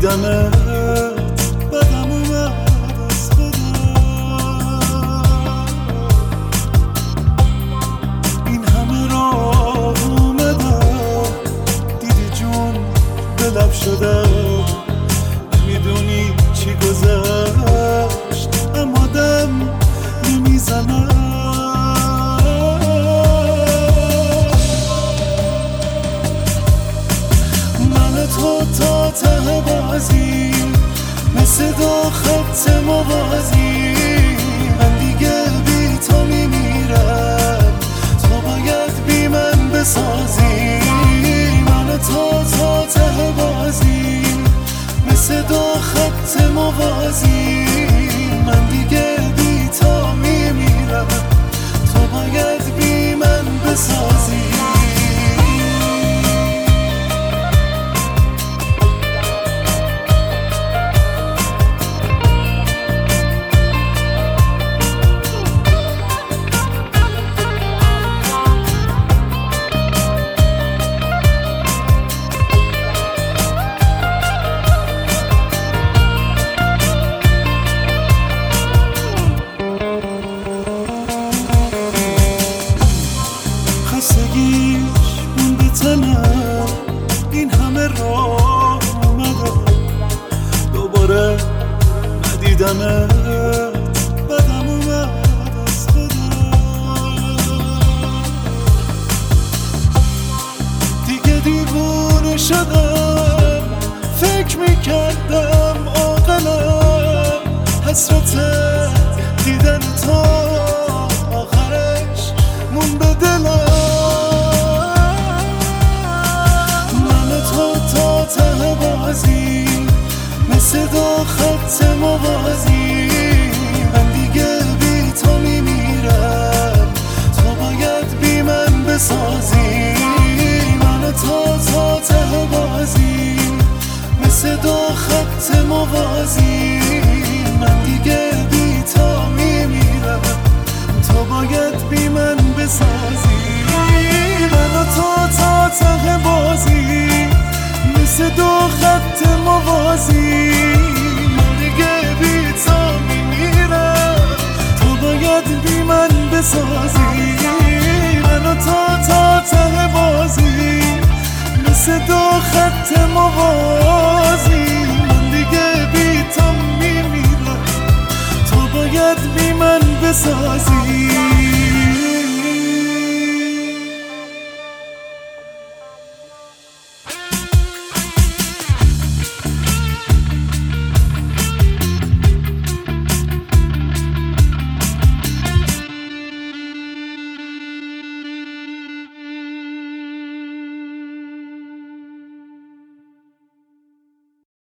ندیدمت بدم اومد از خودم. این همه راه اومدم دیدی جون به لب شدم، نمیدونی چی گذشت اما دم نمیزنم. من تو تا ته بازی مثل دو خط موازی، من دیگه بی تو میمیرم، تو باید بی من بسازی. من تو تا ته بازی مثل دو خط موازی، من دیگه بی تو میمیرم، تو باید بی من بسازی. خستگیش مونده تنم، این همه راه اومدم دوباره ندیدمت بدم اومد از خودم. دیگه دیوونه شدم، فکر میکردم عاقلم، حسرت دیدن تو آخرش مون به دلم. ته بازی مثل دو خط موازی، من دیگه بی تو میمیرم، تو باید بی من بسازی. من تو تا ته بازی مثل دو خط موازی، من دیگه بی تو میمیرم، تو باید بی من بسازی. من تو تا ته بازی مثل دو خط موازی، من دیگه بی تو میمیرم، تو باید بی من بسازی. من تو تا ته بازی مثل دو خط موازی، من دیگه بی تو میمیرم، تو باید بی من بسازی.